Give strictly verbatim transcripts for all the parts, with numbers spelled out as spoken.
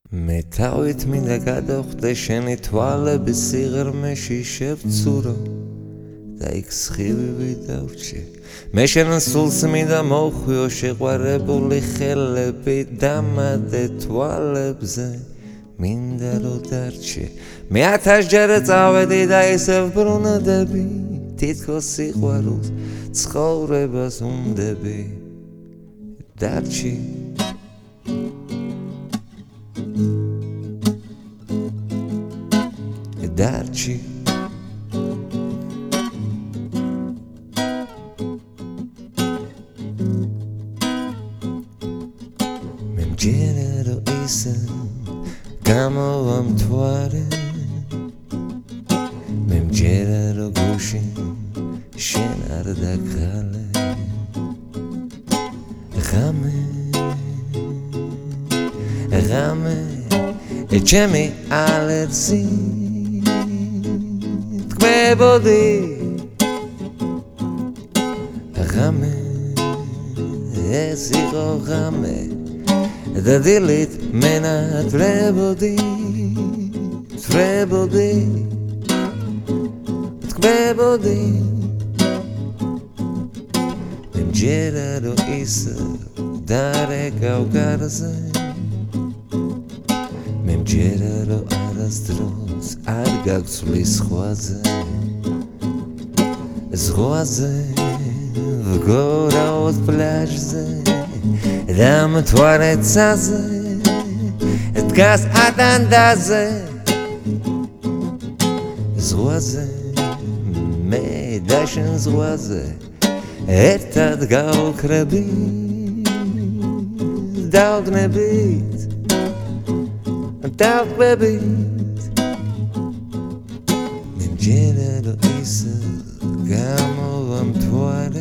მეტავით მინდა გადავხდე შენი თვალები სიღრმეში შევცურო და იქ სხივი დავჭი მე შენ სულს მინდა მოხვიო შეყვარებული ხელები დამადე თვალებზე მინდა რო დარჩი მე ათასჯერ წავედი და ისევ ბრუნდები თითქოს სიყვარულს ცხოვრებას უნდები დარჩი დარჩი მე მჯერა რომ ისე გამოვამთვარე მე მჯერა რომ გუში შენ არ დაგხალე ღამე ღამე ჩემი ალერსი თქმებოდი ღამე ეს იყო ღამე და დილით მე ნათლებოდი თხრებოდი თქმებოდი მე მჯერა რომ ისე დარეკავ გარზე მე მჯერა რომ არასდროს არ გაგცვლის ზღვაზე ზღვაზე ვგორავთ პლაჟზე და მთვარე ცაზე დგას ადანდაზე ზღვაზე მე და შენ ზღვაზე ერთად გავუქრებით დავგნებით დავგნებით მე მჯერა რომ ისე გამოვამთვარე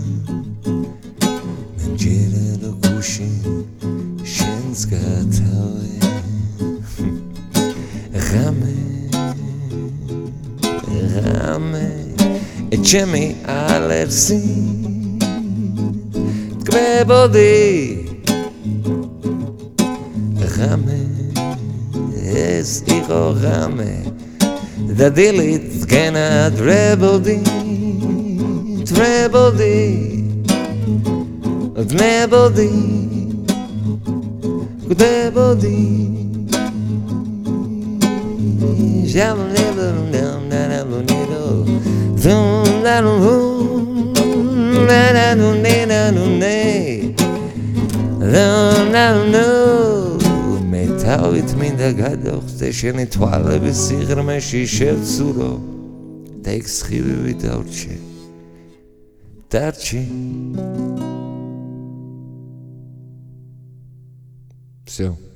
მე მჯერა რომ გუში შენს გათავე ღამე ღამე ჩემი ალერსი თქმებოდი ღამე ეს იყო ღამე და დილით გენადრებოდი თვრებოდი დნებოდი გვდებოდი ჟამლებონდამდანაბონირო დუნდანუნდანუნდანუნდანუნდე დუნდანუნდანუნდე მე თავით მინდა გადავხდე შენი თვალების სიღრმეში შევცურო და იქ სხივი დავრჩი დარჩი всё